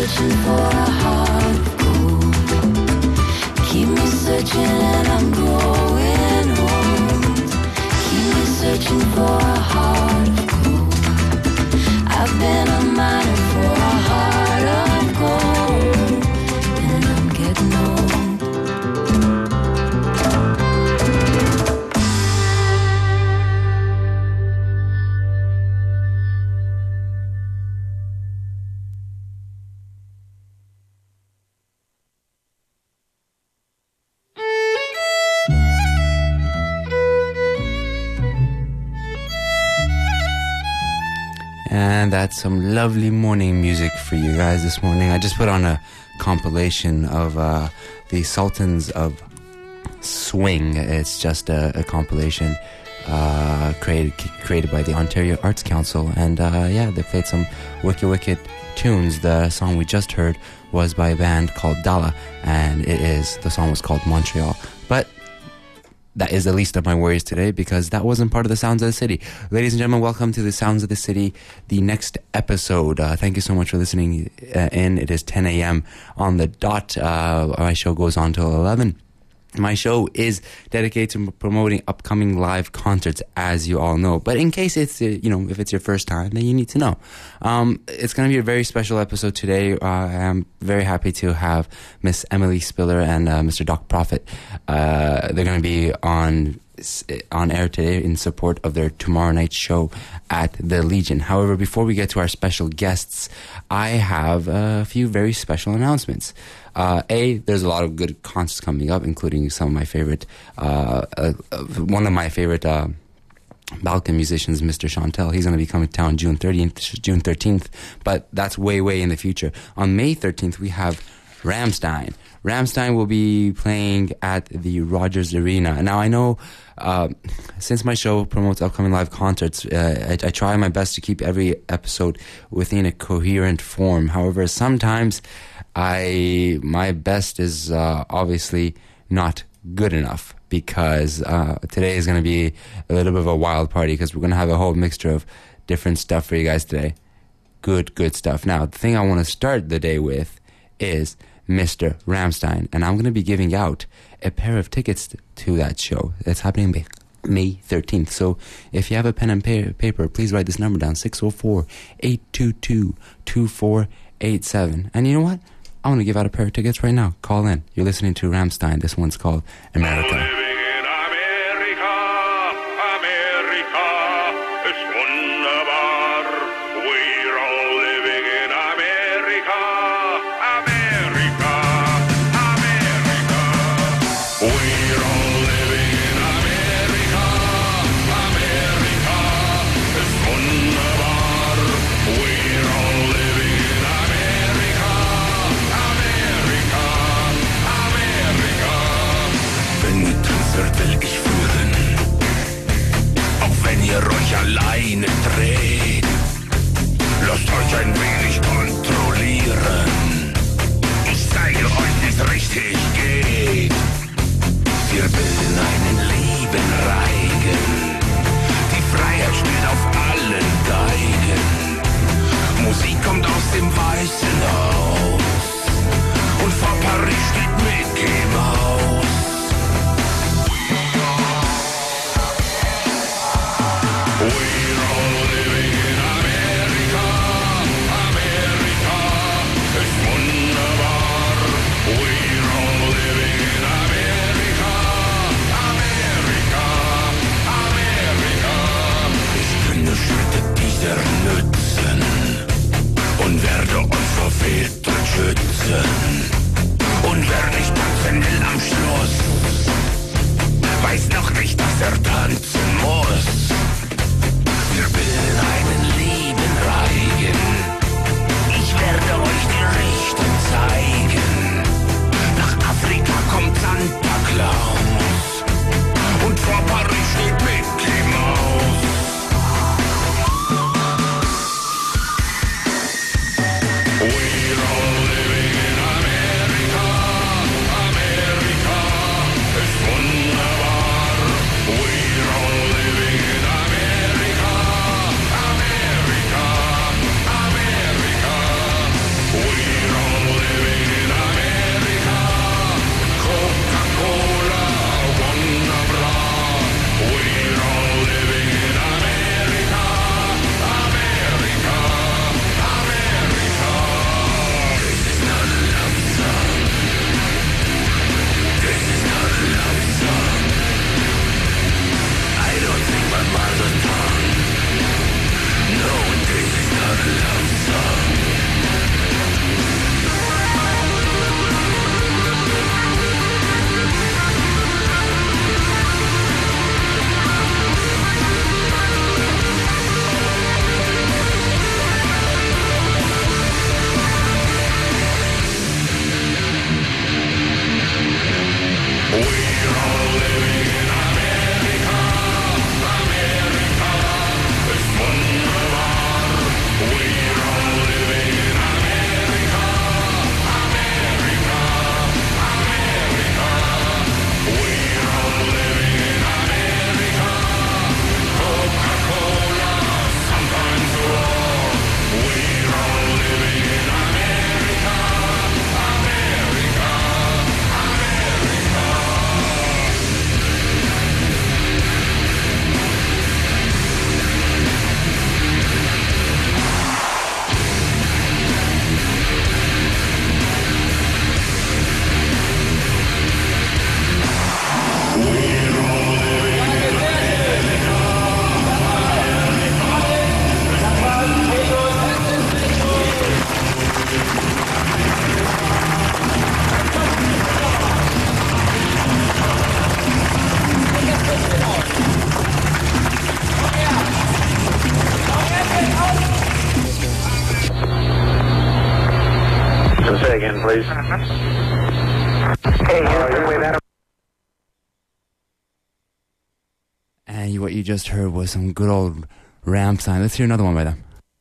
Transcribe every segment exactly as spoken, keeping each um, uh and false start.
searching for a heart of gold. Keep me searching and I'm going home. Keep me searching for a heart of gold. I've been a miner for a heart of gold, and I'm getting old. And that's some lovely morning music for you guys this morning. I just put on a compilation of uh, the Sultans of Swing. It's just a, a compilation uh, created created by the Ontario Arts Council. And uh, yeah, they played some wicked, wicked tunes. The song we just heard was by a band called Dala, and it is, the song was called Montreal. But that is the least of my worries today, because that wasn't part of the Sounds of the City. Ladies and gentlemen, welcome to the Sounds of the City, the next episode. Uh, thank you so much for listening uh, in. It is ten a.m. on the dot. Uh, my show goes on till eleven. My show is dedicated to promoting upcoming live concerts, as you all know. But in case it's, uh, you know, if it's your first time, then you need to know. Um, it's going to be a very special episode today. Uh, I'm very happy to have Miss Emily Spiller and uh, Mister Doc Prophet. Uh, they're going to be on on air today in support of their tomorrow night show at the Legion. However, before we get to our special guests, I have a few very special announcements. Uh, a, there's a lot of good concerts coming up, including some of my favorite, uh, uh, one of my favorite uh, Balkan musicians, Mister Chantel. He's going to be coming to town June thirtieth, June thirteenth, but that's way, way in the future. On May thirteenth, we have Rammstein. Rammstein will be playing at the Rogers Arena. Now, I know uh, since my show promotes upcoming live concerts, uh, I, I try my best to keep every episode within a coherent form. However, sometimes I my best is uh, obviously not good enough, because uh, today is going to be a little bit of a wild party, because we're going to have a whole mixture of different stuff for you guys today. Good, good stuff. Now, the thing I want to start the day with is Mister Rammstein, and I'm going to be giving out a pair of tickets to that show. It's happening May thirteenth. So if you have a pen and pa- paper, please write this number down, six oh four, eight two two, two four eight seven. And you know what? I want to give out a pair of tickets right now. Call in. You're listening to Rammstein. This one's called America. Euch alleine dreht. Lasst euch ein wenig kontrollieren. Ich zeige euch, wie's richtig geht. Wir bilden einen lieben Reigen. Die Freiheit spielt auf allen Geigen. Musik kommt aus dem Weißen Haus. Und vor Paris steht Mickey Mouse. We're all living in America, America ist wunderbar. We're all living in America, America, America. Ich kenne Schritte dieser nützen und werde uns vor Filtern schützen. Und wer nicht tanzen will am Schluss, weiß noch nicht, dass er tanzen muss. Wir bilden einen lieben Reigen. Ich werde euch die Richtung zeigen. Nach Afrika kommt Santa Claus. Und vor Paris steht Mickey Mouse. We're all living in America. So say again, please. Hey, uh, your way that. And you, what you just heard was some good old Rammstein. Let's hear another one by them.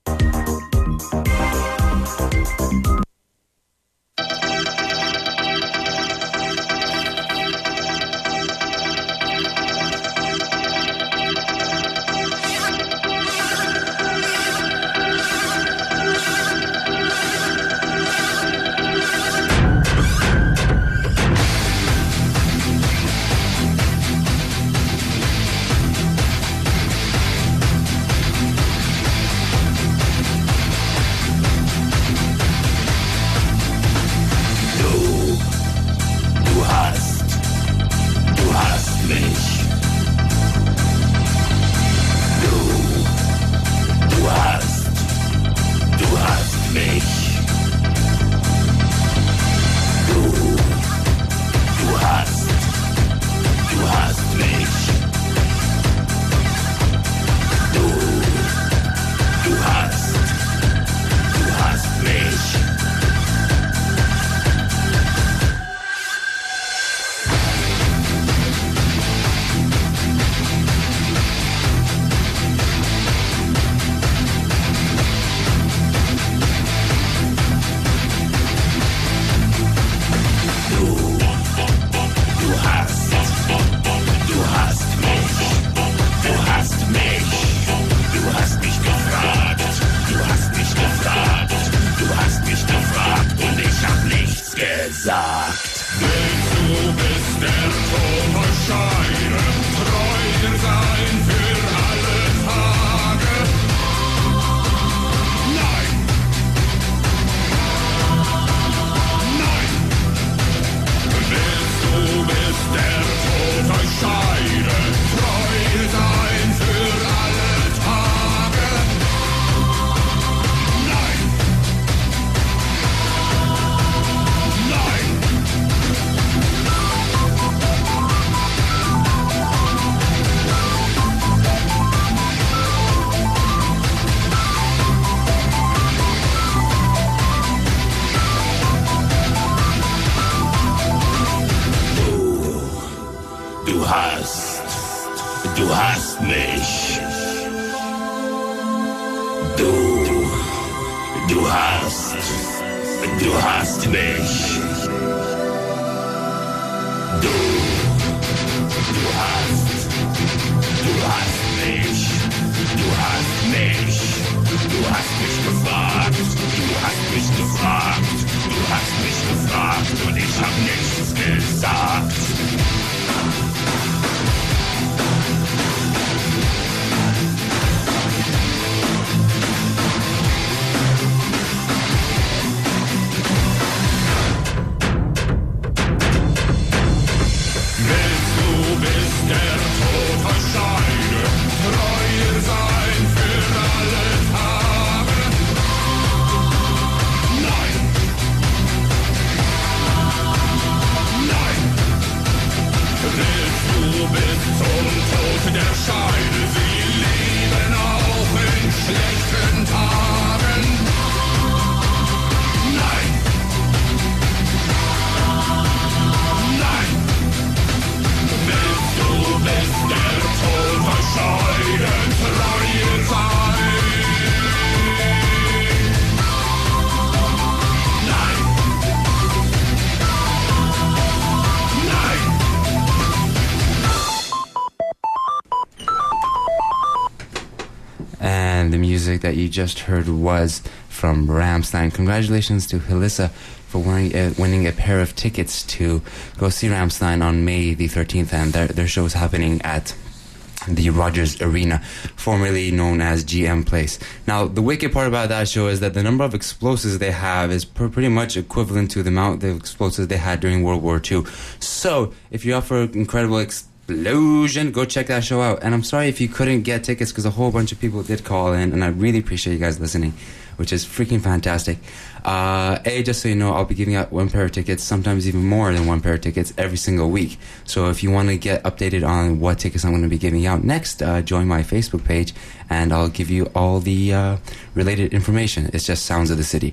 That you just heard was from Rammstein. Congratulations to Helissa for winning, uh, winning a pair of tickets to go see Rammstein on May the thirteenth, and their, their show is happening at the Rogers Arena, formerly known as G M Place. Now, the wicked part about that show is that the number of explosives they have is pr- pretty much equivalent to the amount of explosives they had during World War Two. So, if you're up for incredible experience, explosion, go check that show out. And I'm sorry if you couldn't get tickets, because a whole bunch of people did call in, and I really appreciate you guys listening, which is freaking fantastic. Uh, A, just so you know, I'll be giving out one pair of tickets, sometimes even more than one pair of tickets every single week. So if you want to get updated on what tickets I'm going to be giving out next, uh, join my Facebook page, and I'll give you all the uh, related information. It's just Sounds of the City.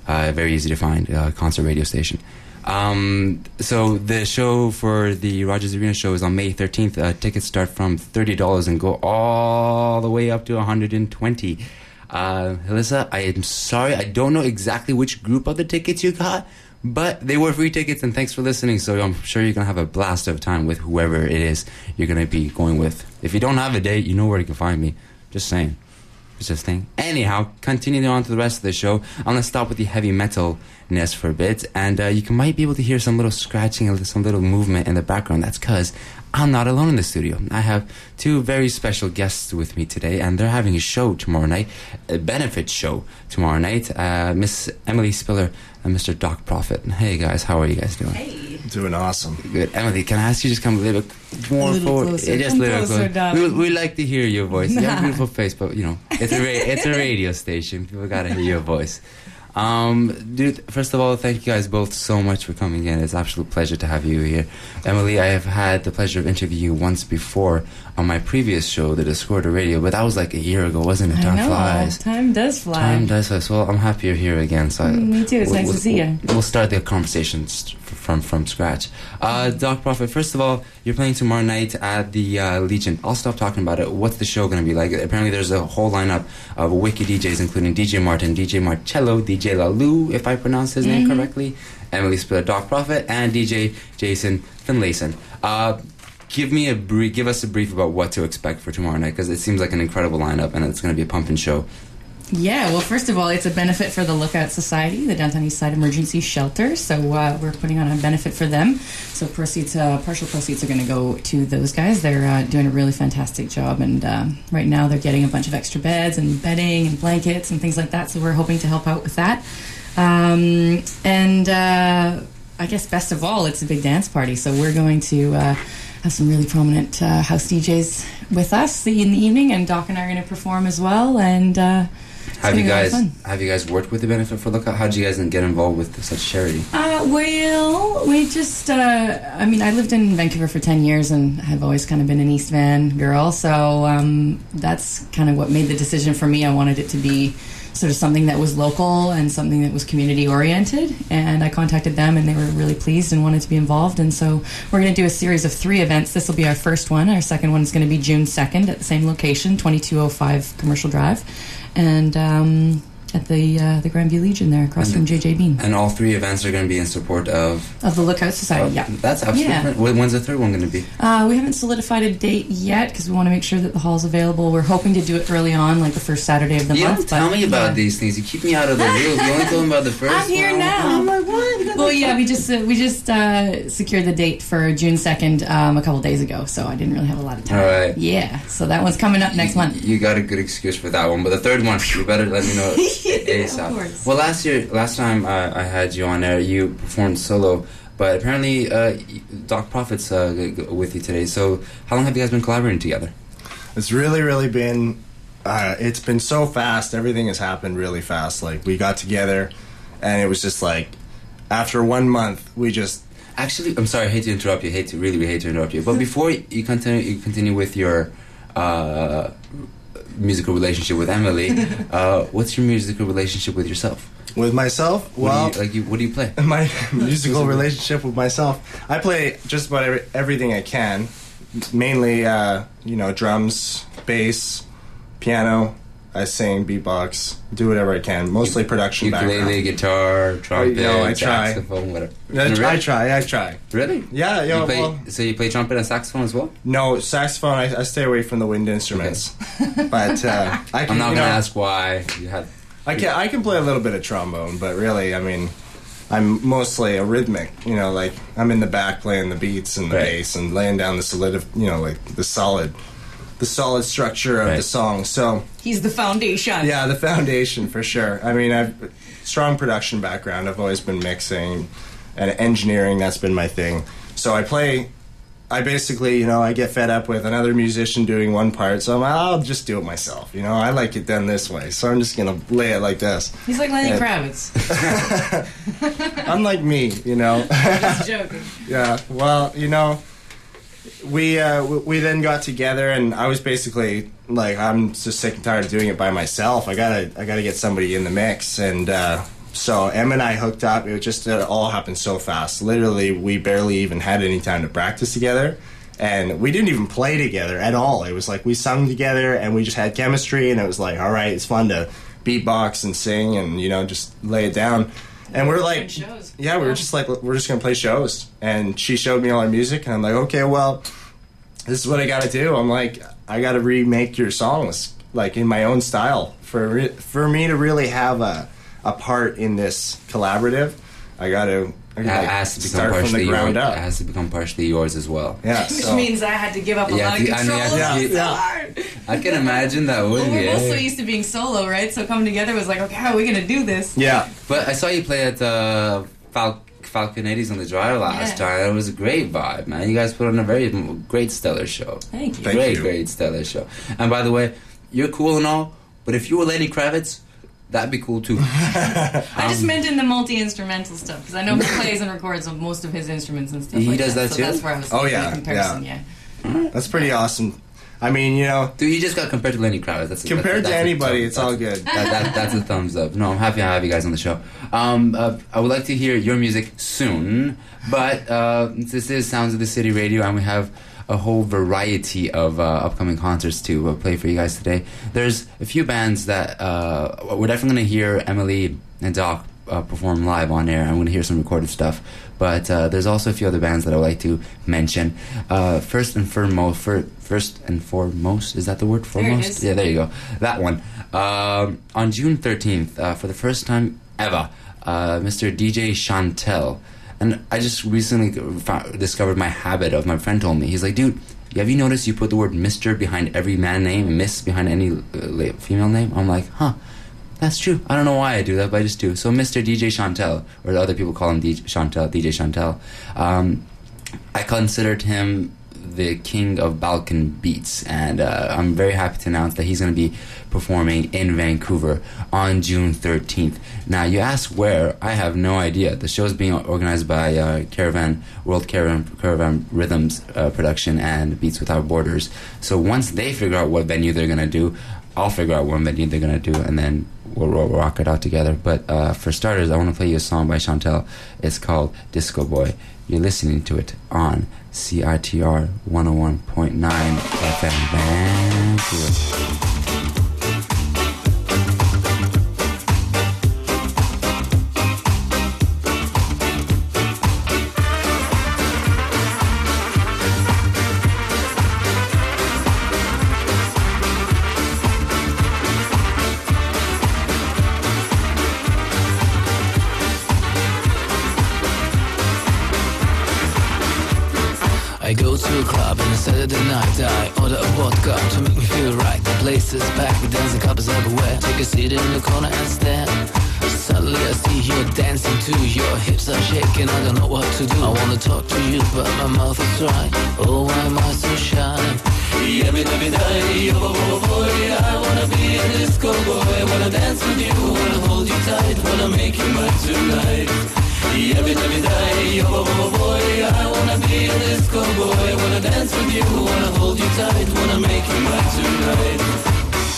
Uh, very easy to find uh, concert radio station. Um, so the show for the Rogers Arena show is on May thirteenth. Uh, tickets start from thirty dollars and go all the way up to one hundred twenty dollars. Uh, Alyssa, I am sorry, I don't know exactly which group of the tickets you got, but they were free tickets, and thanks for listening. So I'm sure you're going to have a blast of time with whoever it is you're going to be going with. If you don't have a date, you know where you can find me. Just saying. It's just saying. Anyhow, continuing on to the rest of the show, I'm going to stop with the heavy metalness for a bit, and uh, you can, might be able to hear some little scratching and some little movement in the background. That's because I'm not alone in the studio. I have two very special guests with me today, and they're having a show tomorrow night, a benefit show tomorrow night. Uh, Miss Emily Spiller and Mister Doc Prophet. Hey guys, how are you guys doing? Hey. Doing awesome. Good. Emily, can I ask you just come a little bit more a little forward? closer. Yeah, just Come a little closer, closer. We, we like to hear your voice. You have a Nah. beautiful face, but you know, it's a ra- it's a radio station. People gotta hear your voice. Um, dude, first of all, thank you guys both so much for coming in. It's an absolute pleasure to have you here. Emily, I have had the pleasure of interviewing you once before on my previous show, the Discorder Radio, but that was like a year ago, wasn't it? Time I know. flies. Time does fly. Time does fly. So I'm happy you're here again. So I- Mm, me too. It's we'll, nice to we'll- see you. We'll start the conversation st- from from scratch. Uh, Doc Prophet, first of all, you're playing tomorrow night at the uh, Legion. I'll stop talking about it. What's the show going to be like? Apparently, there's a whole lineup of wicked D Js, including D J Martin, D J Marcello, D J Lalu, if I pronounce his name Mhm. correctly, Emily Spiller, Doc Prophet, and D J Jason Finlayson. Uh, give me a brief. Give us a brief about what to expect for tomorrow night, because it seems like an incredible lineup, and it's going to be a pumping show. Yeah, well, first of all, it's a benefit for the Lookout Society, the Downtown East Side Emergency Shelter. So uh, we're putting on a benefit for them. So proceeds, uh, partial proceeds are going to go to those guys. They're uh, doing a really fantastic job, and um, right now they're getting a bunch of extra beds and bedding and blankets and things like that. So we're hoping to help out with that. Um, and uh, I guess best of all, it's a big dance party. So we're going to uh, have some really prominent uh, house D Js with us in the evening, and Doc and I are going to perform as well. And uh, Have gonna you be a lot of guys fun. have you guys worked with the Benefit for Lookout? How did you guys get involved with such charity? Uh, well, we just, uh, I mean, I lived in Vancouver for ten years and have always kind of been an East Van girl. So um, that's kind of what made the decision for me. I wanted it to be sort of something that was local and something that was community oriented. And I contacted them and they were really pleased and wanted to be involved. And so we're going to do a series of three events. This will be our first one. Our second one is going to be June second at the same location, twenty-two oh five Commercial Drive. And um, at the uh, the Grandview Legion there across And- from J J Bean. And all three events are going to be in support of. Of the Lookout Society, Oh, yeah. That's absolutely. Yeah. great. When- When's the third one going to be? Uh, we haven't solidified a date yet because we want to make sure that the hall's available. We're hoping to do it early on, like the first Saturday of the You month. don't tell but, me about yeah. these things. You keep me out of the loop. You only told me about the first. I'm here one. now. I'm like, what? Well, yeah, we just uh, we just uh, secured the date for June second um, a couple days ago, so I didn't really have a lot of time. All right. Yeah, so that one's coming up next You- month. You got a good excuse for that one, but the third one, you better let me know ASAP. Of course. Well, last year, last time uh, I had you on air, you performed solo, but apparently uh, Doc Prophet's uh, g- g- with you today. So, how long have you guys been collaborating together? It's really, really been. Uh, it's been so fast. Everything has happened really fast. Like we got together, and it was just like after one month, we just. Actually, I'm sorry, I hate to interrupt you. Hate to really, really hate to interrupt you. But before you continue, you continue with your uh, musical relationship with Emily. uh, what's your musical relationship with yourself? With myself, What well, do you, like you, what do you play? my musical relationship with myself, I play just about every, everything I can. Mainly, uh, you know, drums, bass, piano. I sing, beatbox, do whatever I can. Mostly production Ukulele, background. guitar, trumpet, No, I try. saxophone, whatever. I, No, really? I try, I try. Really? Yeah, You yeah. play, Well, so you play trumpet and saxophone as well? no, saxophone. I, I stay away from the wind instruments. But uh, I can. I'm not you gonna know, ask why you had. I can. I can play a little bit of trombone, but really, I mean, I'm mostly a rhythmic. You know, like I'm in the back playing the beats and the Right. bass and laying down the solid. You know, like the solid, the solid structure of Right. the song. So He's the foundation. yeah, the foundation for sure. I mean, I've strong production background. I've always been mixing and engineering. That's been my thing. So I play. I basically, you know, I get fed up with another musician doing one part, so I'm, I'll just do it myself. You know, I like it done this way, so I'm just gonna lay it like this. He's like Lenny Yeah. Kravitz. Unlike me, you know. Just joking. Yeah. Well, you know, we uh, w- we then got together, and I was basically like, I'm just sick and tired of doing it by myself. I gotta I gotta get somebody in the mix, and uh, so Em and I hooked up. It was just it all happened so fast. Literally, we barely even had any time to practice together, and we didn't even play together at all. It was like we sung together, and we just had chemistry, and it was like, all right, it's fun to beatbox and sing, and you know, just lay it down. And we're like, shows. yeah, we were just like, we're just gonna play shows. And she showed me all our music, and I'm like, okay, well, this is what I gotta do. I'm like, I gotta remake your songs like in my own style for re- for me to really have a a part in this collaborative. I gotta. I It gotta has to become start from partially the ground yours. up. It has to become partially yours as well. Yeah, Which so, means I had to give up a Yeah, lot of I mean, control. I Yeah, It's so yeah. hard. I can imagine that, Well, wouldn't we're you? both so used to being solo, right? So coming together was like, okay, how are we going to do this? yeah. But I saw you play at uh, Fal- Falconetti's on the Dryer last Yeah. time. It was a great vibe, man. You guys put on a very great stellar show. Thank you. Thank great, you. great stellar show. And by the way, you're cool and all, but if you were Lenny Kravitz, that'd be cool too. I just meant in the multi-instrumental stuff because I know he plays and records on most of his instruments and stuff He like does that so too? that's where I was Oh, making yeah, the comparison, yeah. That's pretty awesome. I mean, you know, Dude, you just got compared to Lenny Kravitz. That's a, compared that's, to that's a anybody, thumb- it's all that's- good. That, that, that's a thumbs up. No, I'm happy to have you guys on the show. Um, uh, I would like to hear your music soon, but uh, this is Sounds of the City Radio, and we have a whole variety of uh, upcoming concerts to uh, play for you guys today. There's a few bands that uh, we're definitely going to hear Emily and Doc uh, perform live on air. I'm going to hear some recorded stuff. But uh, there's also a few other bands that I would like to mention. Uh, first and foremost, for, first and foremost, is that the word? There it Foremost? is. Yeah, there you go. That one. Um, on June thirteenth, uh, for the first time ever, uh, Mister D J Chantel. And I just recently found, discovered my habit of, my friend told me, he's like, dude, have you noticed you put the word Mister behind every man name and Miss behind any uh, female name? I'm like, huh. That's true. I don't know why I do that, but I just do. So Mister D J Chantel, or the other people call him D J Chantel, D J Chantel. Um, I considered him the king of Balkan beats, and uh, I'm very happy to announce that he's going to be performing in Vancouver on June thirteenth. Now, you ask where? I have no idea. The show is being organized by uh, Caravan World Caravan, Caravan Rhythms uh, production and Beats Without Borders. So once they figure out what venue they're going to do, I'll figure out what venue they're going to do, and then we'll, we'll rock it out together. But uh, for starters, I want to play you a song by Chantel. It's called Disco Boy. You're listening to it on C I T R one oh one point nine F M Vancouver. I go to a club on a Saturday night. I order a vodka to make me feel right. The place is packed with dancing couples everywhere. Take a seat in the corner and stare. Suddenly I see you dancing too. Your hips are shaking, I don't know what to do. I wanna talk to you, but my mouth is dry. Oh, why am I so shy? Every every day, oh, oh boy, I wanna be a disco boy. Wanna dance with you, wanna hold you tight, wanna make you mine tonight. Every every day, oh, oh boy, I wanna be a disco boy. Wanna dance with you, wanna hold you tight, wanna make you mine tonight.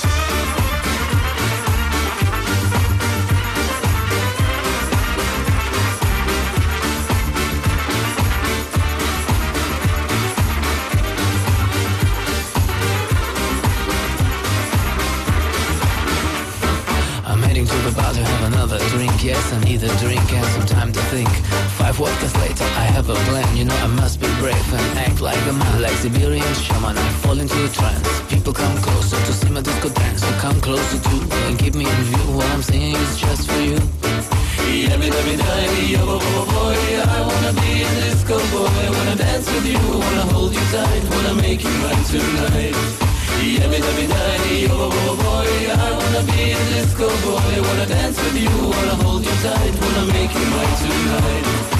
I'm heading to the bar to have another drink. Yes, I need a drink and some time to think. Five vodkas later, I have a plan. You know, I must be brave and act like a man. Like Siberian shaman, I fall into a trance. People come closer to see my disco dance. So come closer too and keep me in view. What I'm singing is just for you. Every, every day, oh, oh boy, I wanna be a disco boy. Wanna dance with you, wanna hold you tight, wanna make you mine tonight. Every, every day, oh, oh boy, I wanna be a disco boy. Wanna dance with you, wanna hold you tight, wanna make you mine tonight.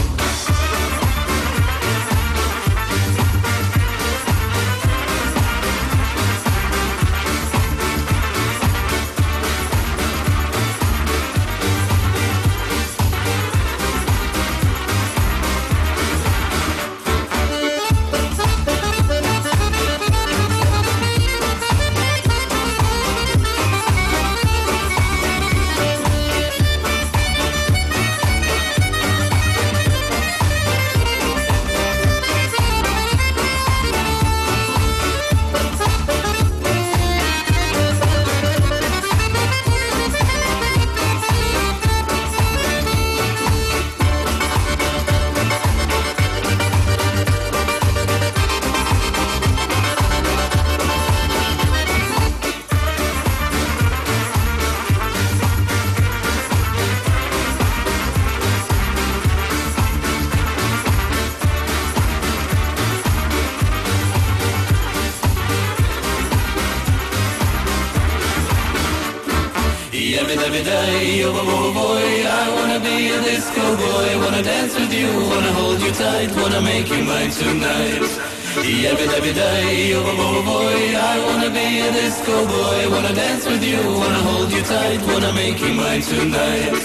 every day, oh, oh, oh, boy, I wanna be a disco boy, wanna dance with you, wanna hold you tight, wanna make you mine tonight. Every, every day, oh, oh, oh, boy, I wanna be a disco boy, wanna dance with you, wanna hold you tight, wanna make you mine tonight.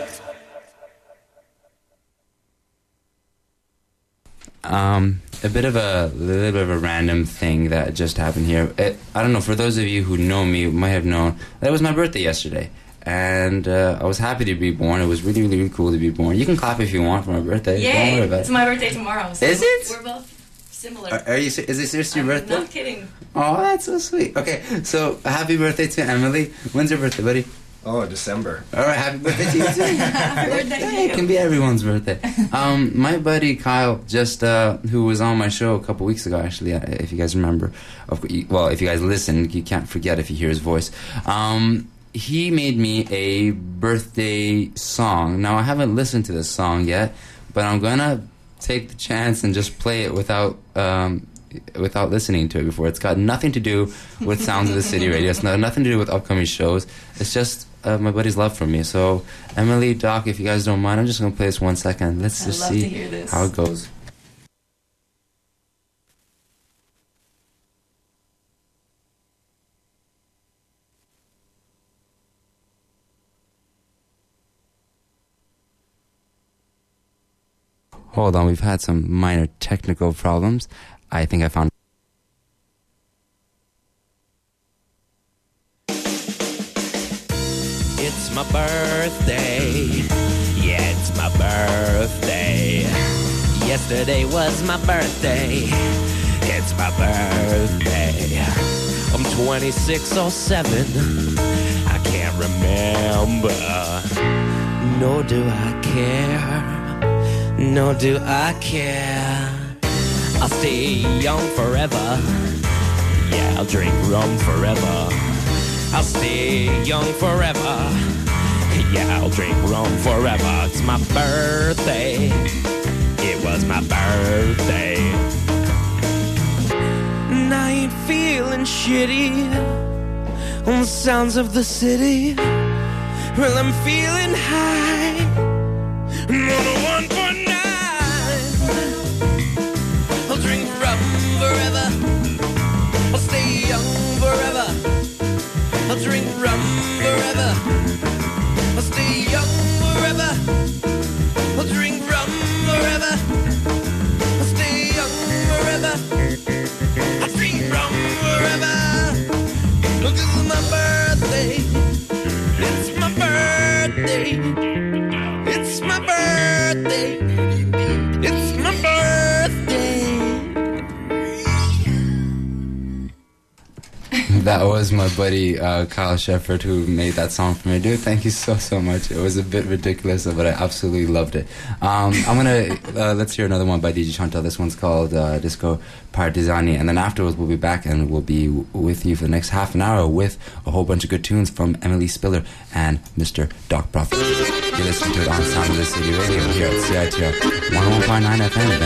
Um, a bit of a little bit of a random thing that just happened here. It, I don't know, for those of you who know me, might have known that it was my birthday yesterday. And uh, I was happy to be born. It was really, really, really cool to be born. You can clap if you want for my birthday. Yay! Don't worry about It's it. my birthday tomorrow. So Is it? We're both similar. Are, are you? se- Is it seriously your I'm birthday? not kidding. Oh, that's so sweet. Okay, so happy birthday to Emily. When's your birthday, buddy? Oh, December. All right, happy birthday to you too. Happy birthday to Yeah, it you. can be everyone's birthday. Um, my buddy Kyle, just uh, who was on my show a couple weeks ago, actually, uh, if you guys remember. Of, well, if you guys listen, you can't forget if you hear his voice. Um, he made me a birthday song. Now, I haven't listened to this song yet, but I'm gonna take the chance and just play it without um, without listening to it before. It's got nothing to do with Sounds of the City Radio. It's not, nothing to do with upcoming shows. It's just uh, my buddy's love for me. So, Emily, Doc, if you guys don't mind, I'm just gonna play this one second. Let's I'd just love see to hear this. how it goes. Hold on, we've had some minor technical problems. I think I found... It's my birthday. Yeah, it's my birthday. Yesterday was my birthday. It's my birthday. I'm twenty-six or seven. I can't remember. Nor do I care. Nor do I care. I'll stay young forever. Yeah, I'll drink rum forever. I'll stay young forever. Yeah, I'll drink rum forever. It's my birthday. It was my birthday. And I ain't feeling shitty on the sounds of the city. Well, I'm feeling high. Number one point nine. I'll drink rum forever. I'll stay young forever. I'll drink rum forever. I'll stay young forever. I'll drink rum forever. I'll stay young forever. I'll drink rum forever. Look, this is my birthday. It's my birthday. It's my birthday. It's my birthday. That was my buddy uh, Kyle Shepard who made that song for me. Dude, thank you so, so much. It was a bit ridiculous, but I absolutely loved it. Um, I'm going to, uh, let's hear another one by D J Chantal. This one's called uh, Disco Partisani. And then afterwards, we'll be back and we'll be w- with you for the next half an hour with a whole bunch of good tunes from Emily Spiller and Mister Doc Prophet. You're listening to it on Sound of the City Radio here at C I T R one oh one point nine F M,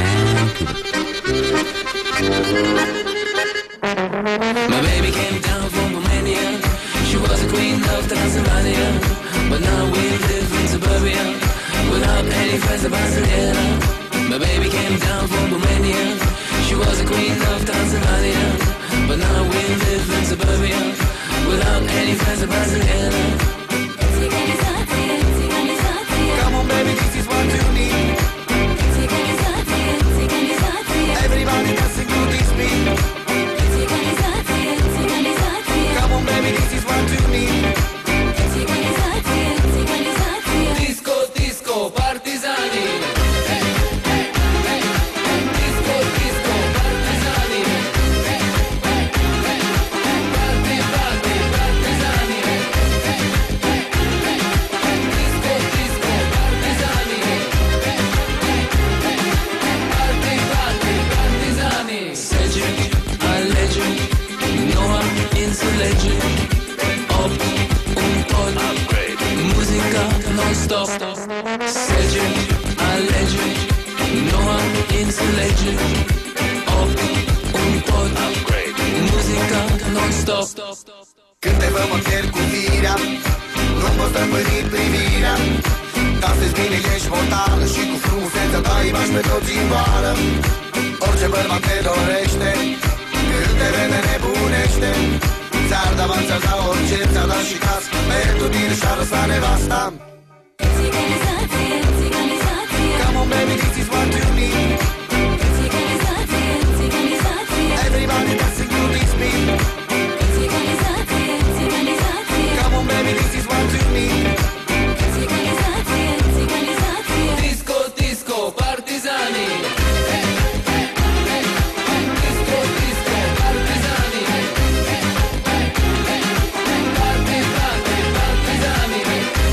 Vancouver. My baby came down from Romania. She was the queen of Transylvania, but now we live in suburbia without any friends of Barcelona. My baby came down from Romania. She was the queen of Transylvania, but now we live in suburbia without any friends of Barcelona. Come on, baby, this is what you need. Everybody dancing to this beat. Come on, baby, this is what you need. Disco, disco, partisani. Hey, hey, hey, hey. Disco, disco, partisani. Hey, hey, hey, hey. Party, party, partisani. Hey, hey, hey, hey. Disco, disco, partisani. Hey, hey, hey, hey. Party, party, partisani. Cedric, a legend. Noah is a legend. Up, un pod, musica non-stop. Cedric, a legend. Noah is a legend. Up, un pod, musica non-stop. Când te văd mă pierd cu firea. Nu pot stăpâni portară și cu frumusețea ta îi bași pe toți în vară. Orice bărbat te dorește, când te vede nebunește. Ți-ar da bani, ți-ar da orice, ți-ar da și cască, pentru tine și-ar lăsa nevasta. Țigănizație, țigănizație, Come on baby, this is what you need. țigănizație, țigănizație, Everybody dancing to this beat. țigănizație, țigănizație, Come on baby, this is what you need. țigănizație, țigănizație. Disco, disco, partizani. Disco, disco, partizani. Parti, parti, partizani.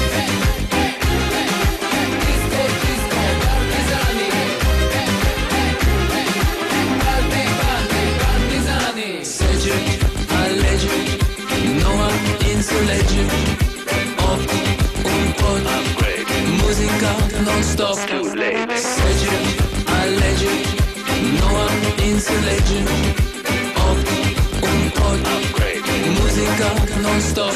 Disco, disco, partizani. Parti, parti, partizani. Sege, alege, noua insulege. Opt, un pod, muzica non-stop. Sege, alege, noua insulege. Opt, un pod, muzica non-stop.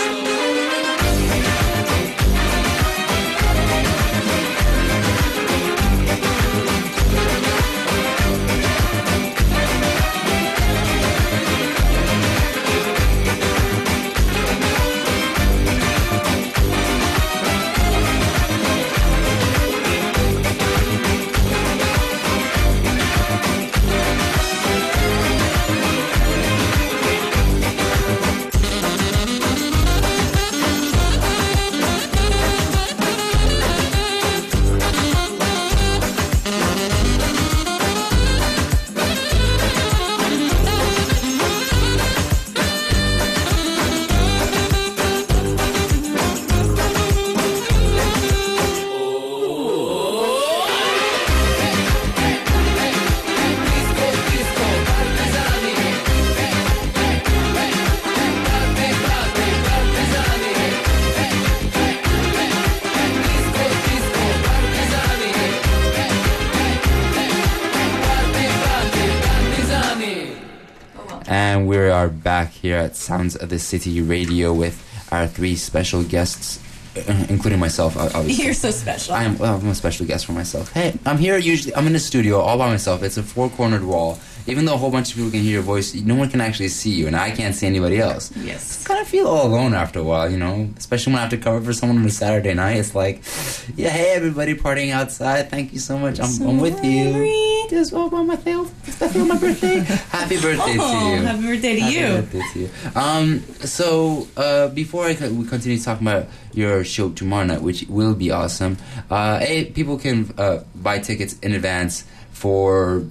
And we are back here at Sounds of the City Radio with our three special guests, uh, including myself, ob- obviously. You're so special. I'm, well, I'm a special guest for myself. Hey, I'm here usually, I'm in a studio all by myself. It's a four-cornered wall. Even though a whole bunch of people can hear your voice, no one can actually see you, and I can't see anybody else. Yes. I kind of feel all alone after a while, you know? Especially when I have to cover for someone on a Saturday night. It's like, yeah, hey, everybody partying outside. Thank you so much. I'm, I'm with you. Just all by myself. Especially on my birthday. Happy birthday Oh, to you. happy birthday to Happy you. birthday to you. Um, so, uh, before I co- we continue talking about your show tomorrow night, which will be awesome, uh, hey, people can uh, buy tickets in advance for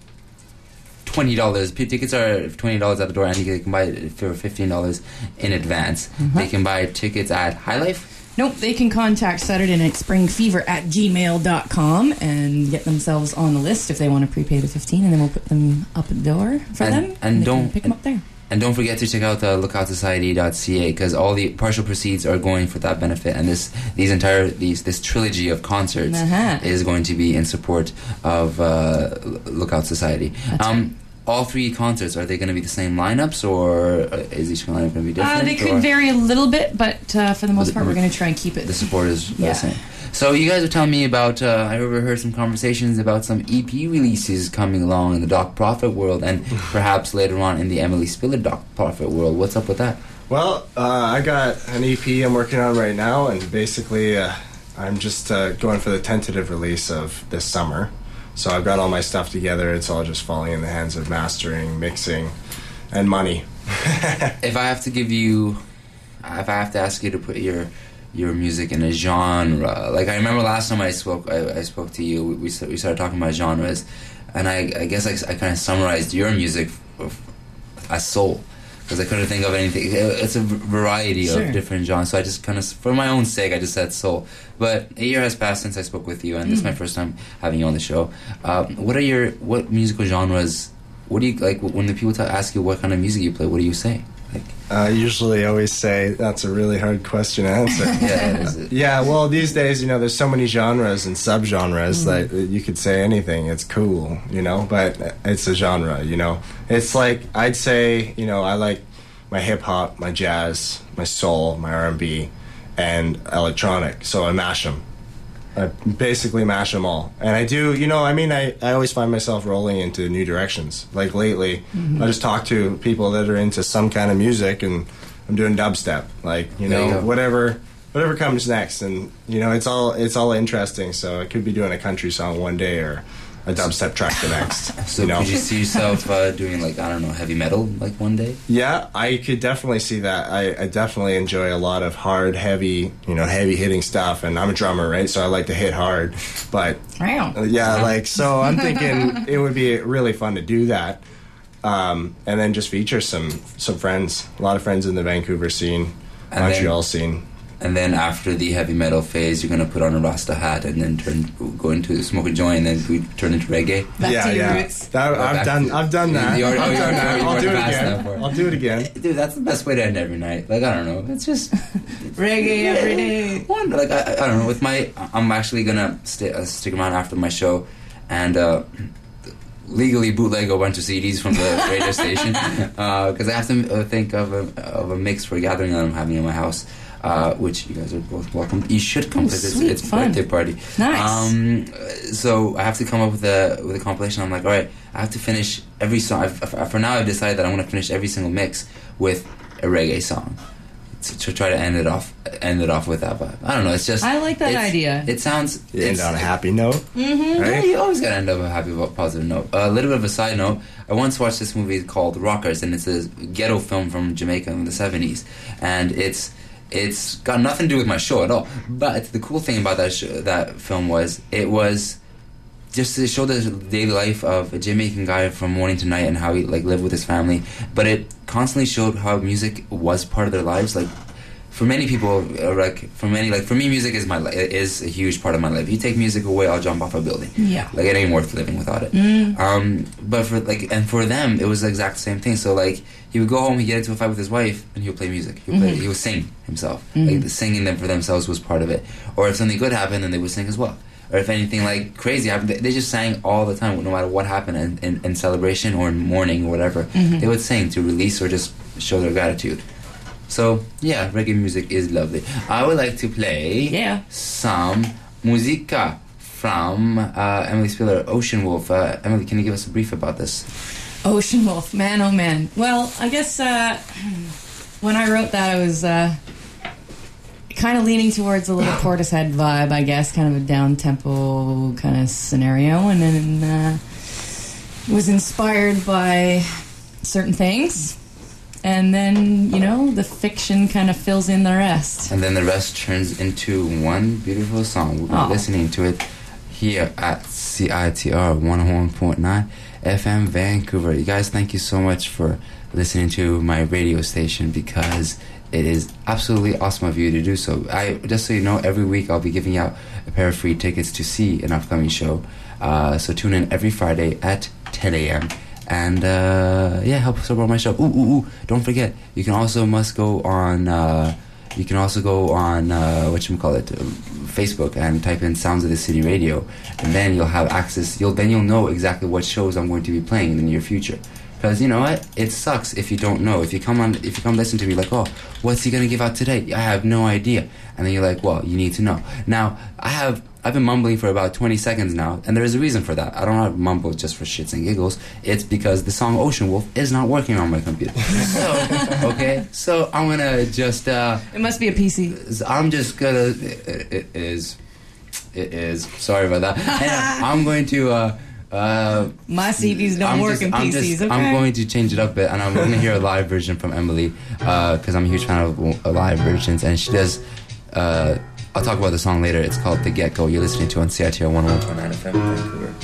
twenty dollars. P- tickets are twenty dollars at the door, and they can buy it for fifteen dollars in advance. Mm-hmm. They can buy tickets at High Life. Nope, they can contact Saturday Night Spring Fever at gmail dot com and get themselves on the list if they want to prepay the fifteen, and then we'll put them up at the door for And- them. and they don't- can pick them up there. And don't forget to check out the lookout society dot c a, because all the partial proceeds are going for that benefit, and this these entire these this trilogy of concerts Uh-huh. is going to be in support of uh, Lookout Society. That's Um, all three concerts, are they going to be the same lineups, or is each lineup going to be different? Uh, they could or vary a little bit, but uh, for the most the- part, we're going to try and keep it. the support is Yeah. the same. So you guys were telling me about, uh, I overheard some conversations about some E P releases coming along in the Doc Profit world, and perhaps later on in the Emily Spiller Doc Profit world. What's up with that? Well, uh, I got an E P I'm working on right now, and basically uh, I'm just uh, going for the tentative release of this summer. So I've got all my stuff together. It's all just falling in the hands of mastering, mixing, and money. If I have to give you, if I have to ask you to put your your music in a genre, like I remember last time I spoke, I, I spoke to you. We we sta- we started talking about genres, and I I guess I, I kind of summarized your music f- as soul, because I couldn't think of anything. It- It's a v- variety Sure. of different genres. So I just kind of, for my own sake, I just said soul. But a year has passed since I spoke with you, and this is my first time having you on the show. Um, what are your what musical genres? What do you like when the people t- ask you what kind of music you play? What do you say? Like, I usually always say that's a really hard question to answer. yeah, is it? Yeah, well, these days, you know, there's so many genres and subgenres that you could say anything. It's cool, you know, but it's a genre, you know. It's like, I'd say, you know, I like my hip-hop, my jazz, my soul, my R and B, and electronic, so I mash them. I basically mash them all. And I do, you know, I mean, I, I always find myself rolling into new directions. Like lately, mm-hmm. I just talk to people that are into some kind of music, and I'm doing dubstep. Like, you know, you whatever whatever comes next. And, you know, it's all it's all interesting. So I could be doing a country song one day or a dubstep track the next. So you know? Could you see yourself uh, doing, like, I don't know, heavy metal, like, one day? Yeah, I could definitely see that. I, I definitely enjoy a lot of hard, heavy, you know, heavy-hitting stuff. And I'm a drummer, right? So I like to hit hard. But, wow. uh, yeah, like, so I'm thinking it would be really fun to do that. Um, and then just feature some, some friends. A lot of friends in the Vancouver scene, and Montreal then, scene. And then after the heavy metal phase, you're going to put on a Rasta hat and then turn go into smoke a joint, and then we turn into reggae. Back yeah, to your yeah. roots. That, I've done. I've done that. You already, I've you done already, that. you I'll already do it passed that again. part. I'll do it again. Dude, that's the best way to end every night. Like, I don't know. It's just reggae every day. One, like I, I don't know. With my, I'm actually gonna stay, uh, stick around after my show, and uh, legally bootleg a bunch of C Ds from the radio station because uh, I have to uh, think of a of a mix for a gathering that I'm having in my house. Uh, which you guys are both welcome. You should come because it's, it's a birthday party. Nice. Um, so I have to come up with a with a compilation. I'm like, all right, I have to finish every song. I've, for now, I've decided that I'm going to finish every single mix with a reggae song to, to try to end it off end it off with that vibe. I don't know. It's just I like that idea. It sounds you end on a happy note. Mm-hmm. Right? Right? Yeah, you always got to end up on a happy, positive note. Uh, a little bit of a side note. I once watched this movie called Rockers, and it's a ghetto film from Jamaica in the seventies, and it's. It's got nothing to do with my show at all. But the cool thing about that show, that film was it was just to show the daily life of a Jamaican guy from morning to night and how he like lived with his family. But it constantly showed how music was part of their lives. Like for many people, uh, like for many, like for me, music is my li- is a huge part of my life. If you take music away, I'll jump off a building. Yeah, like it ain't worth living without it. Mm. Um, but for like, and for them, it was the exact same thing. So like, he would go home, he'd get into a fight with his wife, and he would play music. He would play, mm-hmm. he would sing himself. Mm-hmm. Like the singing them for themselves was part of it. Or if something good happened, then they would sing as well. Or if anything like crazy happened, they, they just sang all the time, no matter what happened in, in, in celebration or in mourning or whatever. Mm-hmm. They would sing to release or just show their gratitude. So, yeah, reggae music is lovely. I would like to play yeah. some musica from uh, Emily Spiller, Ocean Wolf. Uh, Emily, can you give us a brief about this? Ocean Wolf, man, oh man. Well, I guess uh, when I wrote that, I was uh, kind of leaning towards a little Portishead vibe, I guess, kind of a down-tempo kind of scenario, and then uh, was inspired by certain things. And then, you know, the fiction kind of fills in the rest. And then the rest turns into one beautiful song. We'll be oh. listening to it here at C I T R one oh one point nine F M Vancouver. You guys, thank you so much for listening to my radio station because it is absolutely awesome of you to do so. I just so you know, every week I'll be giving out a pair of free tickets to see an upcoming show. Uh, so tune in every Friday at ten a.m. And uh, yeah, help support my show. Ooh, ooh, ooh! Don't forget, you can also must go on. Uh, you can also go on uh, whatchamacallit, uh, Facebook and type in Sounds of the City Radio, and then you'll have access. You'll then you'll know exactly what shows I'm going to be playing in the near future. Because you know what, it sucks if you don't know. If you come on, if you come listen to me, like, oh, what's he gonna give out today? I have no idea. And then you're like, well, you need to know. Now, I have. I've been mumbling for about twenty seconds now, and there is a reason for that. I don't have mumble just for shits and giggles. It's because the song Ocean Wolf is not working on my computer. So, okay, so I'm gonna just... Uh, it must be a P C. I'm just gonna... It, it is... It is. Sorry about that. And I'm going to... Uh, uh, my C Ds don't I'm work just, in I'm P Cs, just, okay? I'm going to change it up a bit, and I'm going to hear a live version from Emily, because uh, I'm a huge fan of uh, live versions, and she does... Uh, I'll talk about the song later. It's called The Get Go. You're listening to on C I T R one oh one point nine F M Vancouver.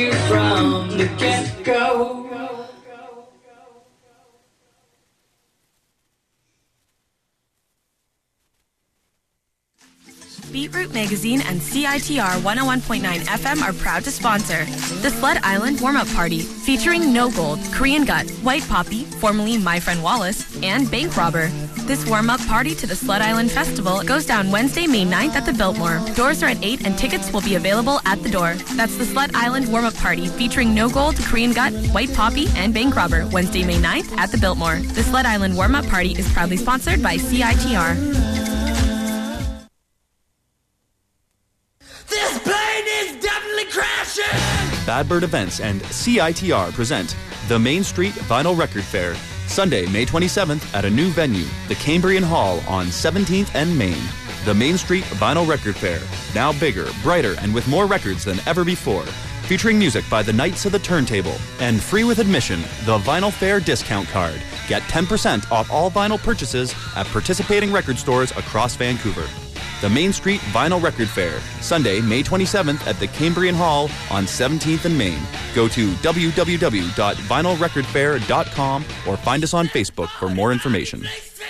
you from the get-go. Beetroot Magazine and C I T R one oh one point nine F M are proud to sponsor the Sled Island Warm-Up Party, featuring No Gold, Korean Gut, White Poppy, formerly My Friend Wallace, and Bank Robber. This warm-up party to the Sled Island Festival goes down Wednesday, May ninth at the Biltmore. Doors are at eight and tickets will be available at the door. That's the Sled Island Warm-Up Party, featuring No Gold, Korean Gut, White Poppy, and Bank Robber, Wednesday, May ninth at the Biltmore. The Sled Island Warm-Up Party is proudly sponsored by C I T R. This plane is definitely crashing! Bad Bird Events and C I T R present the Main Street Vinyl Record Fair, Sunday, May twenty-seventh at a new venue, the Cambrian Hall on seventeenth and Main. The Main Street Vinyl Record Fair, now bigger, brighter, and with more records than ever before. Featuring music by the Knights of the Turntable, and free with admission, the Vinyl Fair discount card. Get ten percent off all vinyl purchases at participating record stores across Vancouver. The Main Street Vinyl Record Fair, Sunday, May twenty-seventh at the Cambrian Hall on seventeenth and Main. Go to w w w dot vinyl record fair dot com or find us on Facebook for more information.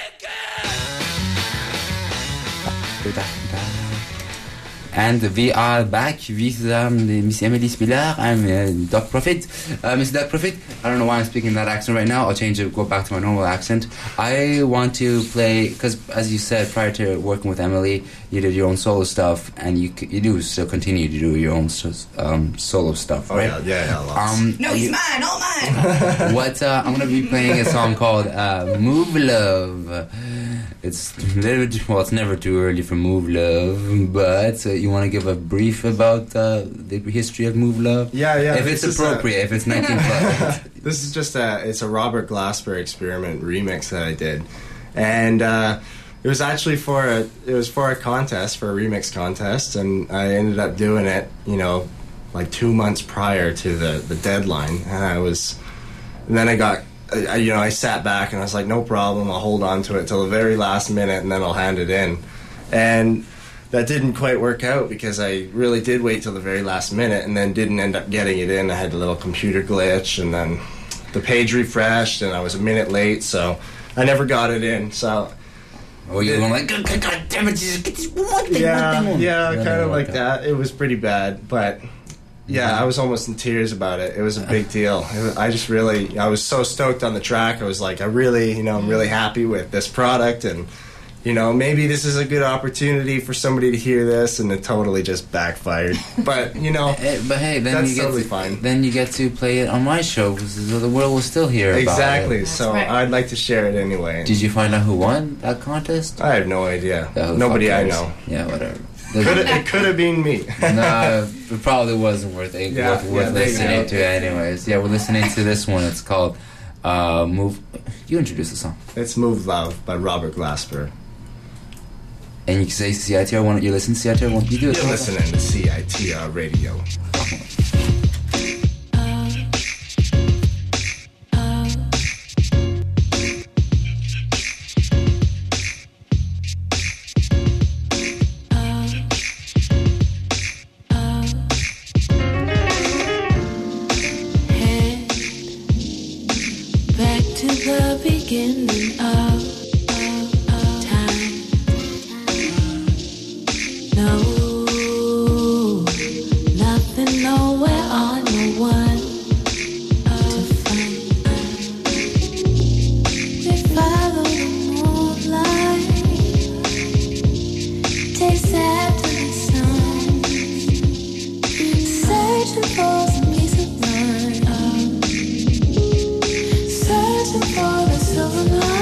And we are back with um, Miss Emily Spiller. I'm uh, Doc Profit. Uh, Mister Doc Profit, I don't know why I'm speaking that accent right now. I'll change it, go back to my normal accent. I want to play, because as you said, prior to working with Emily, you did your own solo stuff, and you you do still continue to do your own um, solo stuff, right? Oh, yeah, yeah, yeah, lots. Um, No, he's you, mine, all mine. what uh, I'm going to be playing a song called uh, Move Love. It's never, well, it's never too early for Move Love, but uh, you want to give a brief about uh, the history of Move Love? Yeah, yeah. If it's this is appropriate, a- if it's nineteen plus. This is just a, it's a Robert Glasper Experiment remix that I did. And uh, it was actually for a, it was for a contest, for a remix contest, and I ended up doing it, you know, like two months prior to the, the deadline. And I was, and then I got, I, you know, I sat back and I was like, no problem, I'll hold on to it till the very last minute and then I'll hand it in. And that didn't quite work out because I really did wait till the very last minute and then didn't end up getting it in. I had a little computer glitch and then the page refreshed and I was a minute late, so I never got it in. So Oh, you were like, God, God, God damn it, just get this one thing, yeah, one thing, one. yeah, Yeah, kind of yeah, like okay. that. It was pretty bad, but yeah, I was almost in tears about it. It was a big deal. It was, I just really, I was so stoked on the track. I was like, I really, you know, I'm really happy with this product, and you know, maybe this is a good opportunity for somebody to hear this, and it totally just backfired. But you know, Eh, but hey, then that's you get totally to, fine. then you get to play it on my show because the world will still hear Exactly. about it. So right. I'd like to share it anyway. Did you find out who won that contest? I have no idea. Yeah, who the Nobody fuck I cares? know. Yeah, whatever. Could it could have been me. No, it probably wasn't worth it. Yeah, worth, worth yeah, there you listening go. to, anyways. Yeah, we're listening to this one. It's called uh, "Move." You introduce the song, It's "Move Love" by Robert Glasper. and you can say C I T R. Why don't you listen to C I T R? Why don't you do it? You're listening to C I T R Radio. Head back to the beginning of, of time. No, nothing, nowhere, or no one to find. We follow the moonlight, chase after the sun, searching for some peace of mind. Searching for the silver line.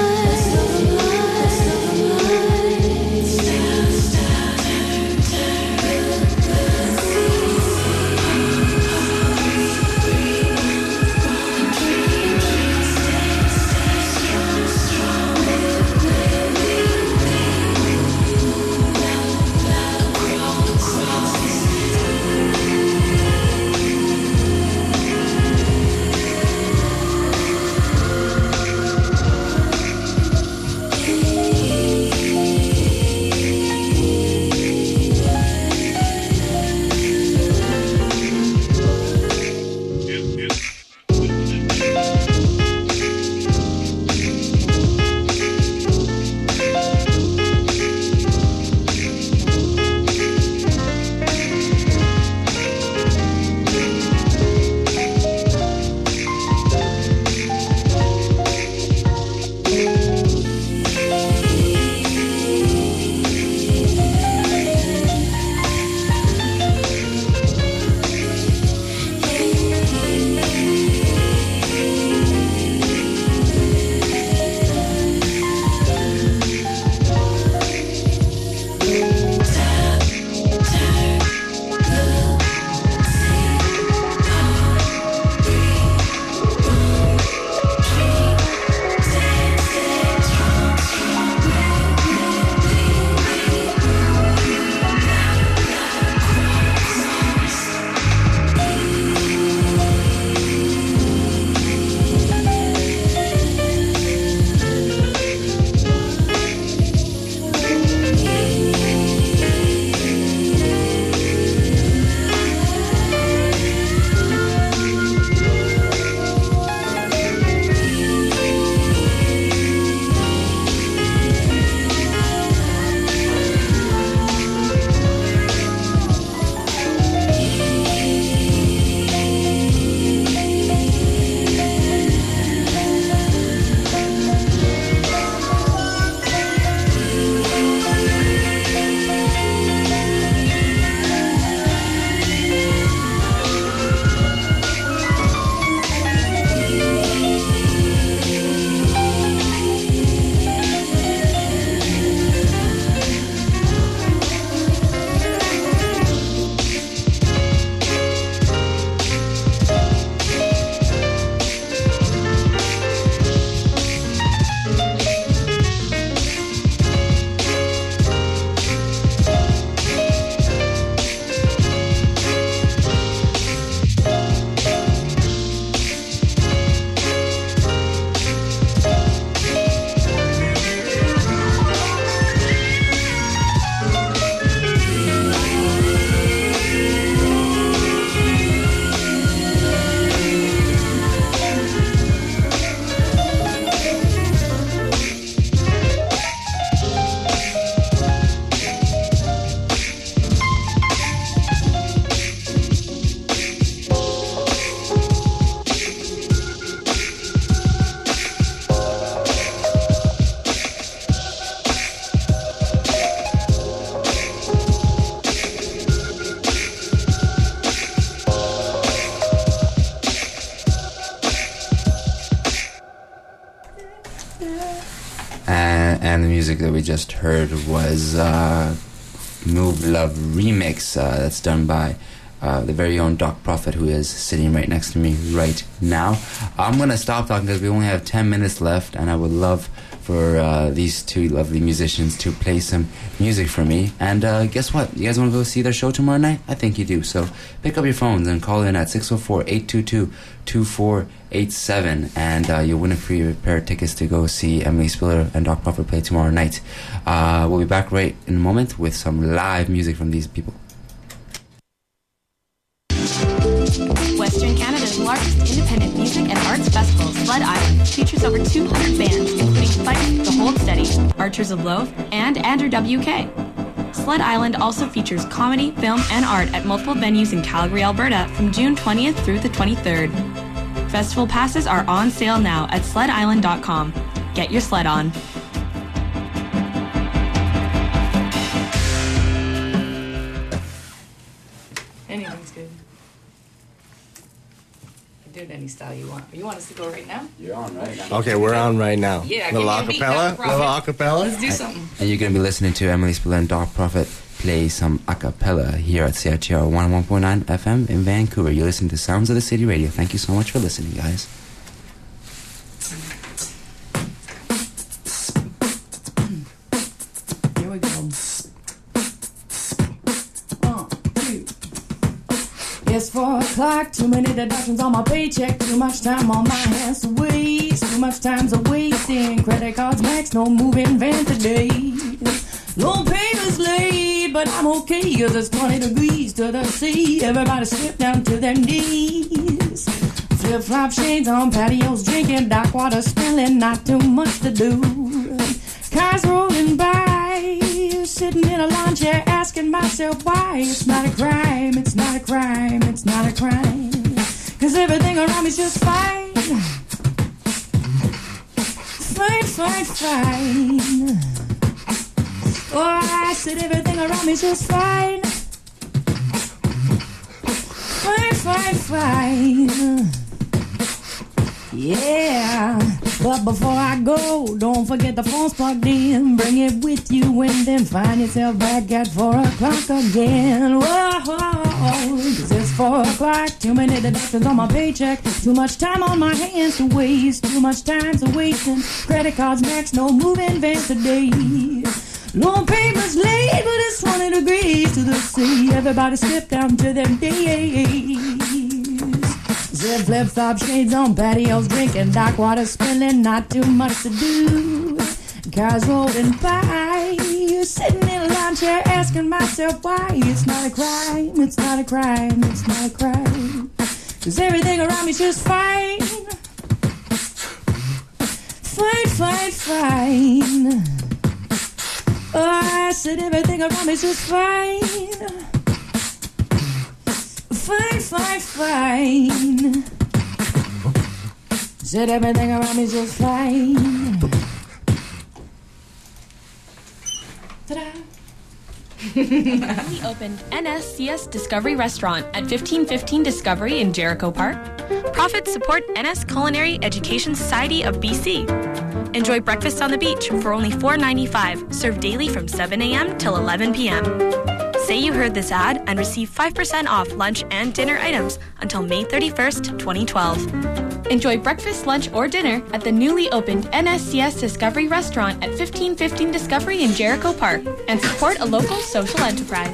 And the music that we just heard was uh, Move Love Remix. Uh, that's done by uh, the very own Doc Prophet, who is sitting right next to me right now. I'm going to stop talking because we only have ten minutes left, and I would love for uh, these two lovely musicians to play some music for me. And uh, guess what? You guys want to go see their show tomorrow night? I think you do. So pick up your phones and call in at six oh four, eight two two, two four eight seven, and uh, you'll win a free pair of tickets to go see Emily Spiller and Doc Prophet play tomorrow night. Uh, we'll be back right in a moment with some live music from these people. Western Canada's largest independent music and arts festival, Sled Island, features over two hundred bands, including Fight, The Hold Steady, Archers of Loath, and Andrew W K. Sled Island also features comedy, film, and art at multiple venues in Calgary, Alberta from June twentieth through the twenty-third. Festival passes are on sale now at sled island dot com. Get your sled on. Anything's good. You do it any style you want. You want us to go right now? You're on right now. Okay, we're on right now. Yeah, little give me a beat, acapella, Doc Prophet. little acapella. Let's do something. And you're going to be listening to Emily Spiller and Doc Prophet play some a cappella here at C I T R one oh one point nine F M in Vancouver. You're listening to Sounds of the City Radio. Thank you so much for listening, guys. Here we go. One, two. It's four o'clock, too many deductions on my paycheck, too much time on my hands to waste, too much time's a wasting, credit cards max, no moving van today. Loan payment's late, but I'm okay, cause it's twenty degrees to the sea, everybody slip down to their knees. Flip-flop shades on patios, drinking dock water, spilling, not too much to do. Cars rolling by, sitting in a lawn chair, asking myself why. It's not a crime, it's not a crime, it's not a crime, cause everything around me's just fine. Fine, fine, fine. Oh, I said everything around me's just fine. Fine, fine, fine. Yeah, but before I go, don't forget the phone's plugged in. Bring it with you and then find yourself back at four o'clock again. Whoa, cause it's four o'clock, too many deductions on my paycheck, too much time on my hands to waste, too much time's a wasting, credit cards max, no moving van today. Loan payments late, but it's twenty degrees to the sea, everybody slip down to their days. Zip flip-flop shades on patios, drinking dock water, spilling, not too much to do. Cars rolling by, sitting in a lawn chair, asking myself why. It's not a crime, it's not a crime, it's not a crime, cause everything around me's just fine. Fine, fine, fine. Oh, I said everything around me's just fine. Fine, fine, fine. Said everything around me's just fine. Ta-da! We opened N S C S Discovery Restaurant at fifteen fifteen Discovery in Jericho Park. Profits support N S Culinary Education Society of B C. Enjoy breakfast on the beach for only four dollars and ninety-five cents, served daily from seven a.m. till eleven p.m. Say you heard this ad and receive five percent off lunch and dinner items until May thirty-first, twenty twelve. Enjoy breakfast, lunch, or dinner at the newly opened N S C S Discovery Restaurant at fifteen fifteen Discovery in Jericho Park and support a local social enterprise.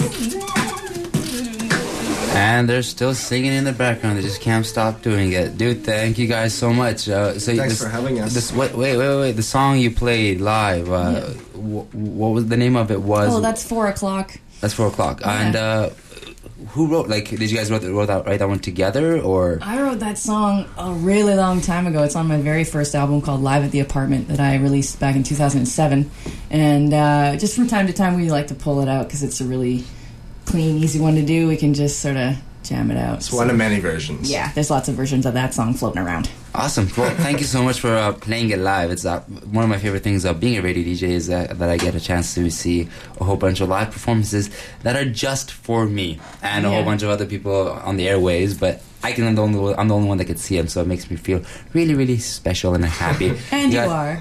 And they're still singing in the background. They just can't stop doing it. Dude, thank you guys so much. Uh, so Thanks this, for having us. This, wait, wait, wait, wait. The song you played live, uh, Yeah. w- what was the name of it? Was Oh, that's four o'clock. That's four o'clock. Yeah. And uh, who wrote, like, did you guys wrote, wrote that, write that one together, or? I wrote that song a really long time ago. It's on my very first album called Live at the Apartment that I released back in two thousand seven. And uh, just from time to time we like to pull it out because it's a really clean, easy one to do. We can just sort of jam it out. It's one of many versions. Yeah, there's lots of versions of that song floating around. Awesome. Well, thank you so much for uh, playing it live. It's uh, one of my favorite things of being a radio D J is that, that I get a chance to see a whole bunch of live performances that are just for me and a Yeah. whole bunch of other people on the airways, but I can, I'm the only, I'm the only one that can see them, so it makes me feel really, really special and happy. And you got- are.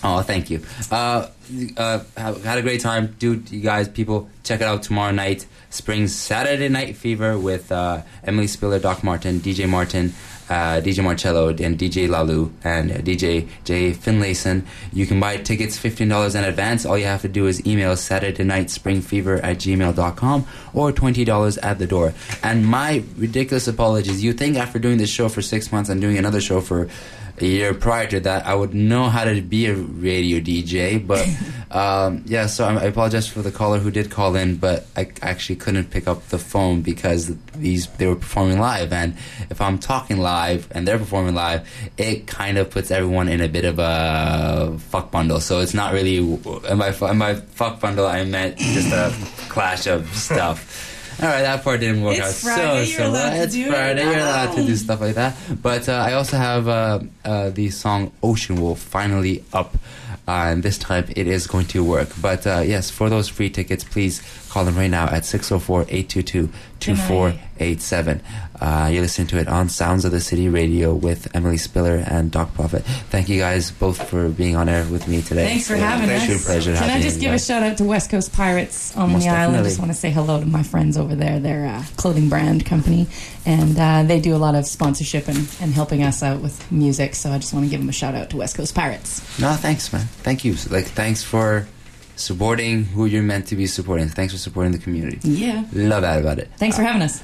Oh, thank you. Uh, uh, had a great time, dude. You guys, people, check it out tomorrow night. Spring's Saturday Night Fever with uh, Emily Spiller, Doc Martin, D J Martin, uh, D J Marcello, and D J Lalu, and uh, D J Jay Finlayson. You can buy tickets fifteen dollars in advance. All you have to do is email Saturday Night Spring Fever at gmail dot com or twenty dollars at the door. And my ridiculous apologies. You think after doing this show for six months and doing another show for a year prior to that, I would know how to be a radio D J, but um, yeah, so I apologize for the caller who did call in, but I actually couldn't pick up the phone because these they were performing live, and if I'm talking live and they're performing live, it kind of puts everyone in a bit of a fuck bundle. So it's not really in my in my fuck bundle. I meant just a clash of stuff. All right, that part didn't work It's out Friday, so you're so allowed well. to It's do it Friday, you're allowed to now. do stuff like that. But uh, I also have uh, uh, the song Ocean Wolf finally up, uh, and this time it is going to work. But uh, yes, for those free tickets, please call them right now at six oh four, eight two two, two four eight seven. Uh, you're listening to it on Sounds of the City Radio with Emily Spiller and Doc Prophet. Thank you guys both for being on air with me today. Thanks for having It's us. a pleasure Can I having just you give guys. a shout out to West Coast Pirates on Most the island? I definitely. just want to say hello to my friends over there. They're a clothing brand company, and uh, they do a lot of sponsorship and, and helping us out with music. So I just want to give them a shout out to West Coast Pirates. No, thanks, man. Thank you. Like, thanks for supporting who you're meant to be supporting. Thanks for supporting the community. Yeah. Love that about it. Thanks for having us.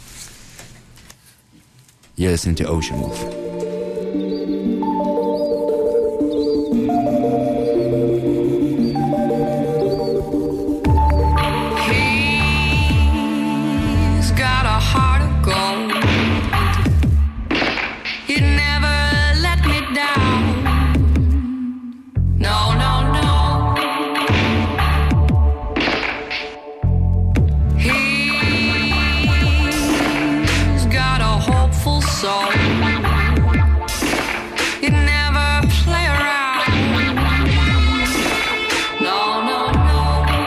You're listening to Ocean Wolf. He's got a heart of gold. He never let me down. No, no, no. He's got a hopeful soul. He'd never play around. No, no, no.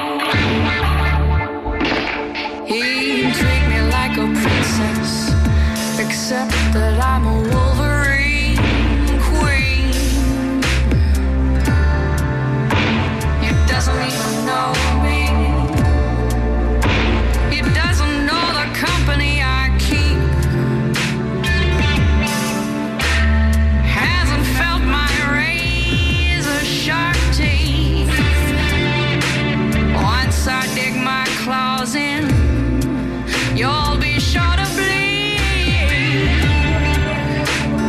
He'd treat me like a princess, except that I'm a Wolverine queen. He doesn't even know me. He doesn't know the company I keep. Hasn't felt my razor sharp teeth. Once I dig my claws in, you'll be sure to bleed.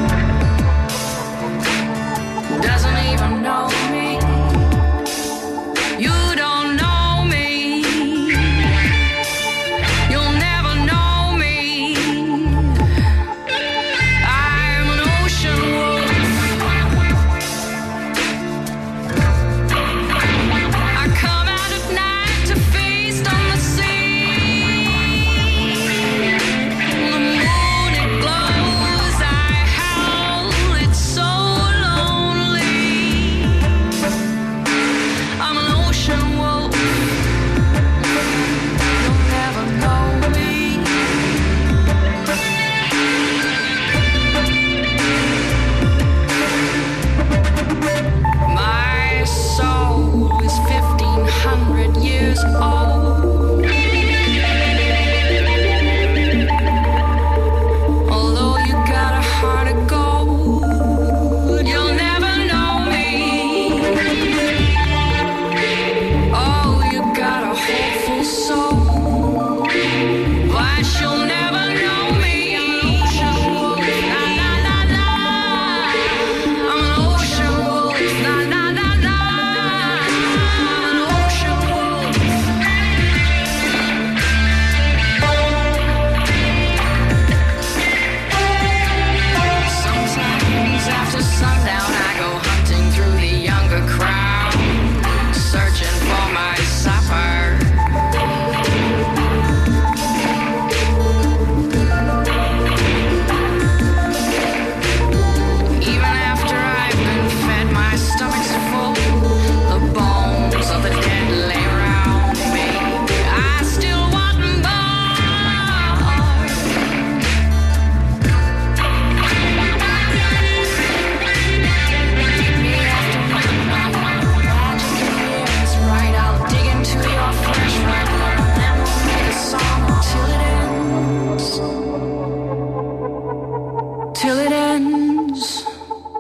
ends.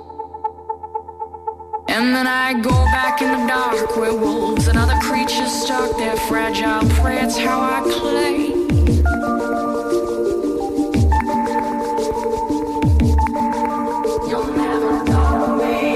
And then I go back in the dark where wolves and other creatures stalk their fragile prey. It's how I play. You'll never know me.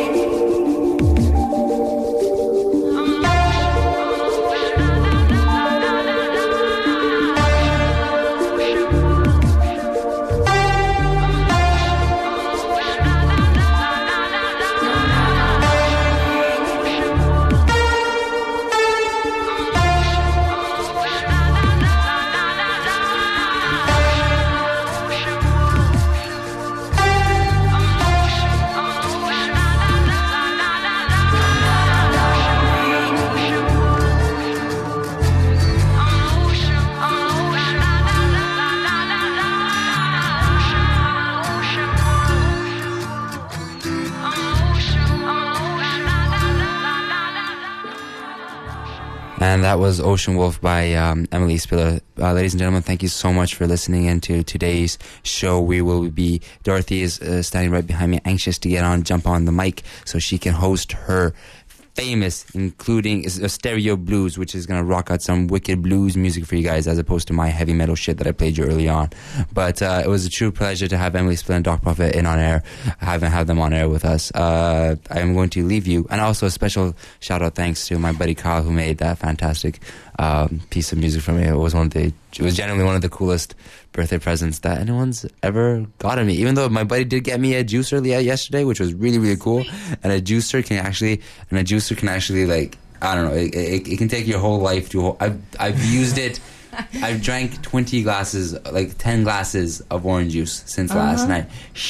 And that was Ocean Wolf by um, Emily Spiller. Uh, ladies and gentlemen, thank you so much for listening in to today's show. We will be, Dorothy is uh, standing right behind me, anxious to get on, jump on the mic so she can host her famous, including uh, Stereo Blues, which is going to rock out some wicked blues music for you guys as opposed to my heavy metal shit that I played you early on. But uh, it was a true pleasure to have Emily Spiller and Doc Prophet in on air. I haven't had them on air with us. Uh, I am going to leave you. And also a special shout out thanks to my buddy Kyle who made that fantastic um, piece of music for me. It was one of the, it was genuinely one of the coolest birthday presents that anyone's ever gotten me. Even though my buddy did get me a juicer yesterday, which was really, really cool. And a juicer can actually, and a juicer can actually like, I don't know, it, it, it can take your whole life to, I've, I've used it. I've drank twenty glasses, like ten glasses of orange juice since uh-huh. last night.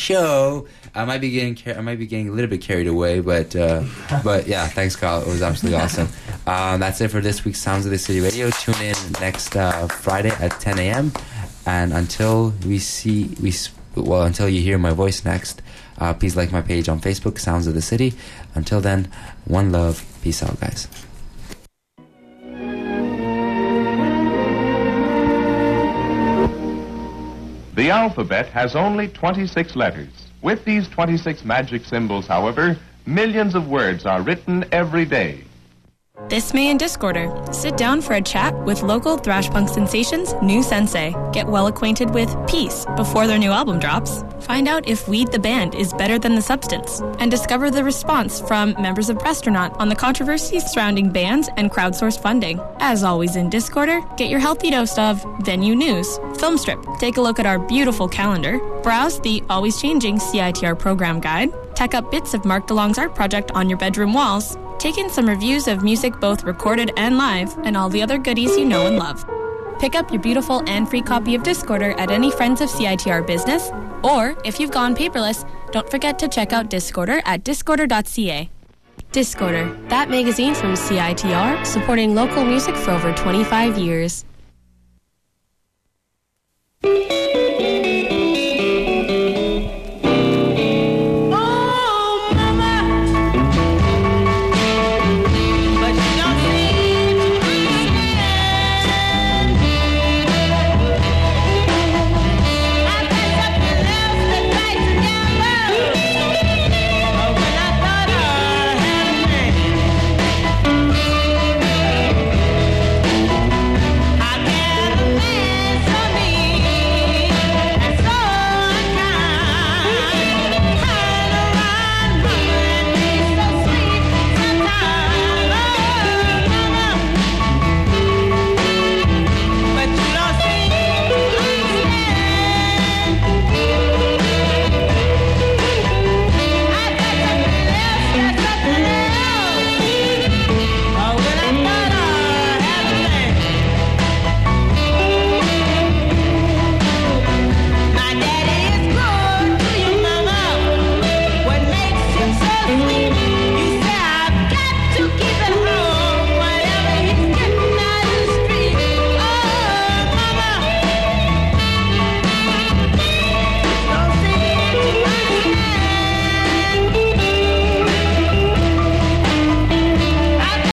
So I might be getting, car- I might be getting a little bit carried away, but, uh, but yeah, thanks, Kyle. It was absolutely awesome. Um, that's it for this week's Sounds of the City Radio. Tune in next uh, Friday at ten a.m. And until we see, we well, until you hear my voice next, uh, please like my page on Facebook, Sounds of the City. Until then, one love. Peace out, guys. The alphabet has only twenty-six letters. With these twenty-six magic symbols, however, millions of words are written every day. This May in Discorder, sit down for a chat with local thrash punk sensations New Sensei. Get well acquainted with Peace before their new album drops. Find out if Weed the Band is better than the substance. And discover the response from members of Breastronaut on the controversies surrounding bans and crowdsourced funding. As always in Discorder, get your healthy dose of venue news, Filmstrip, take a look at our beautiful calendar, browse the always changing C I T R program guide, tack up bits of Mark DeLong's art project on your bedroom walls, take in some reviews of music both recorded and live, and all the other goodies you know and love. Pick up your beautiful and free copy of Discorder at any Friends of C I T R business, or if you've gone paperless, don't forget to check out Discorder at discorder dot c a. Discorder, that magazine from C I T R, supporting local music for over twenty-five years.